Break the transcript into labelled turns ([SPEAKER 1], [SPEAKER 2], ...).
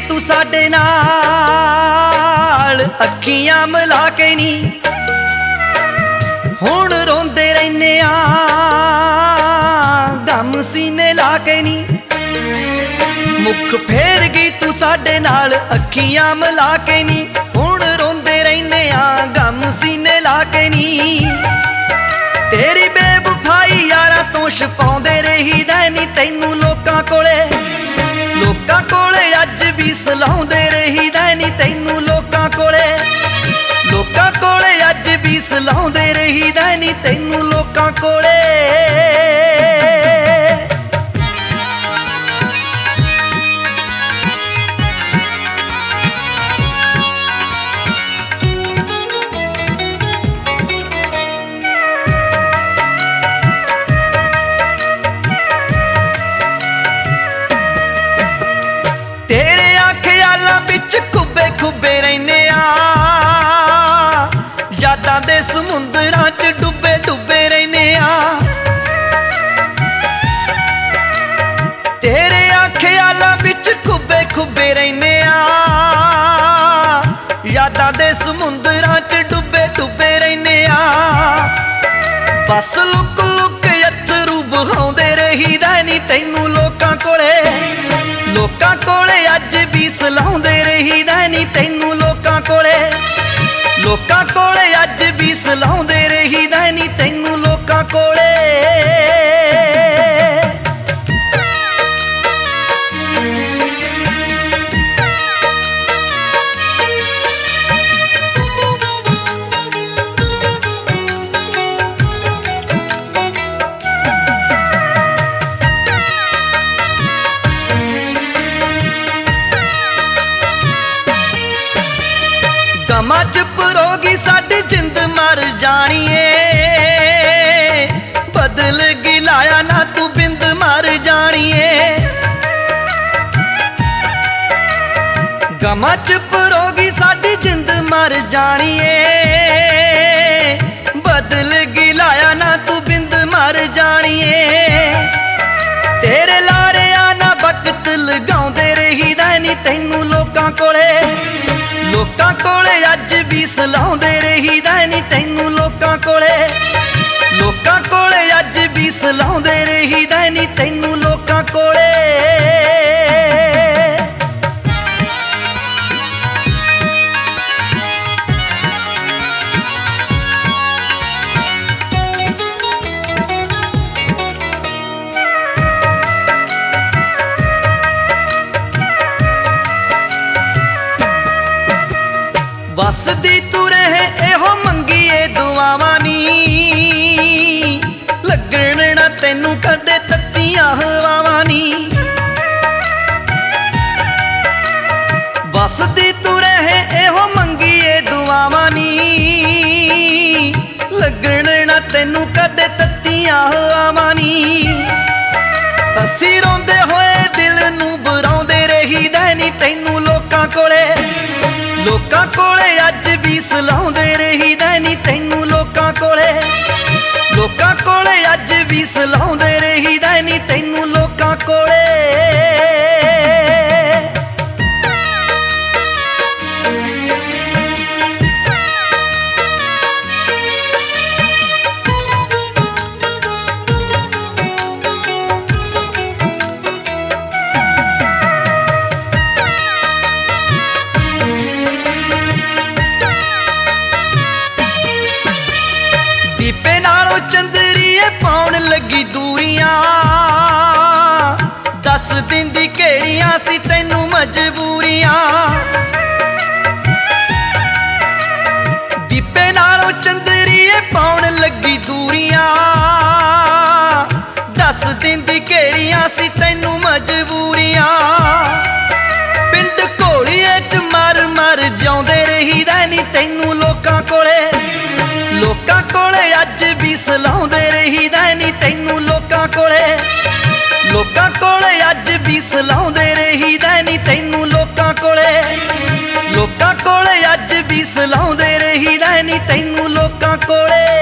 [SPEAKER 1] तू साडे नाल अखियां मिला के नी हुण रोंदे रहने आ गम सीने ला के नी मुख फेर गई तू साडे नाल अखियां मिला के नी हुण रोंदे रहने आ गम सीने ला के नी तेरी बेवफाई यारा तो छपाउंदे रही दैनी तैनू लोकां कोले अज भी सलाउंदे रही दैनी तैनू लोकां कोले अज भी सलाउंदे रही दैनी तैनू लोकां कोले तेरे ख्यालां विच खुबे खुबे रहने आ यादां दे समुंदरां च डुबे डुबे रहने आ तेरे ख्यालां विच खुबे खुबे रहने आ यादां दे समुंदरां च डुबे डुबे रहने आ बस लुक लुक अथरू बहाउंदे रही दैनी तैनू लोकां कोले अज भी सलाउंदे रही दैनी तैनू लोकां कोले अज भी सलाउंदे रही दैनी तैनू लोकां कोले गमां च परोगी साडी जिंद मर जानी है बदल गिलाया ना तू बिंद मर जानी है गमां च परोगी साडी जिंद मर जानी है बदल गिलाया ना तू बिंद मर जानी है तेरे लारे आना वक्त लगाउंदे रही दैनी तैनू लोकां कोले अज भी सलाउंदे रही दैनी तैनू लोकां कोले अज भी सलाउंदे रही दैनी तैनू लोकां कोले वसदी तू रहे एहो मंगीए दुआवां नी लगण ना तैनू कदे तत्तियां हवावां नी वसदी तू रहे एहो मंगीए दुआवां नी लगण ना तैनू कदे तत्तियां हवावां नी असीं रोंदे होए दिल नू बुराउंदे रही दैनी तैनू लोकां कोले अज भी सलाउंदे रही दैनी तैनू लोकां कोले अज भी सलाउंदे रही दैनी तैनू लोकां कोले दीपे नालों चंदरीए पाउण लगी दूरियां दस दिन दी केड़ियां सी तैनू मजबूरियां दीपे नालों चंदरीए पाउण लगी दूरियां दस दिन दी केड़ियां सी तैनू मजबूरियां पिंड घोड़िए च मर मर जाउंदे रही दैनी तैनू लोकां कोले अज भी सलाउंदे रही दैनी तैनू लोकां कोले अज भी सलाउंदे रही दैनी तैनू लोकां कोले अज भी सलाउंदे रही दैनी तैनू लोकां कोले